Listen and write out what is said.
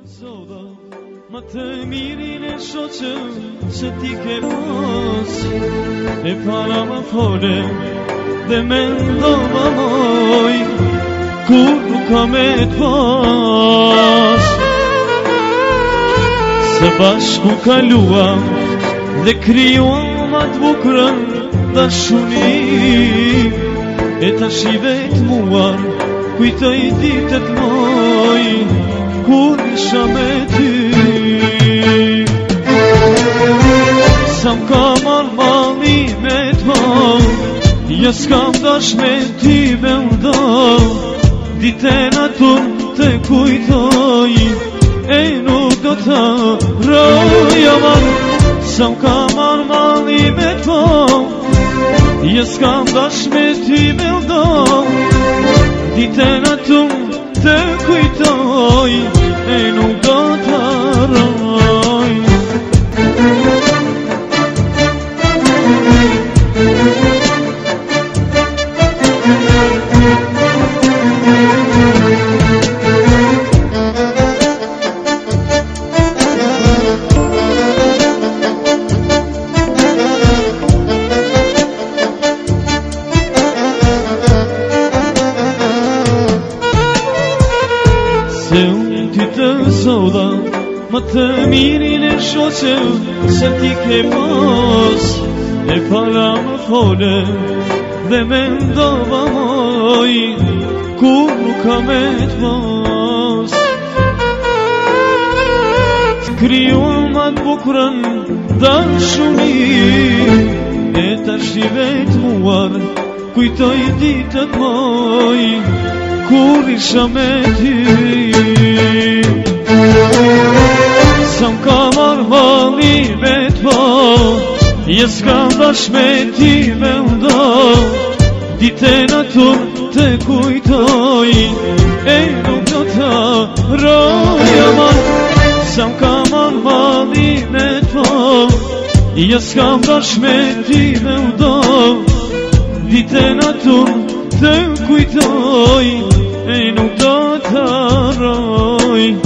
zoda ma të mirin e shoqë që ti ke pas, e para më fole dhe me ndova moj kur nuk ka me t'pas. Se bashku kaluam dhe kryuam atë bukrën dashuni, e tash i vetë muar kujtoj ditët moj kur isha me ty. Sa m'ka marrë mali me t'ma, ja s'kam dash me ty me undo, ditën atun të kujtoj e nuk do të roj aman. Sa m'ka marrë mali me t'ma, ja s'kam dash me ty me undo, ditën atun të kujtoj e nuk do të roj. Se unë ty të zoda ma të mirin e shoqë që ti ke pas, e para më fole dhe me ndova moj kur nuk ka me t'pas. Kryuam atë bukrën dashuni, e tash i vetë muar kujtoj ditët moj kur isha me ty. Sa m'ka marrë mali me t'pa, ja s'kam dash me ty me undo, ditën atun të kujtoj e nuk do të roj aman. Sa m'ka marrë mali me t'pa, ja s'kam dash me ty me undo, ditën atun të kujtoj e nuk do të roj.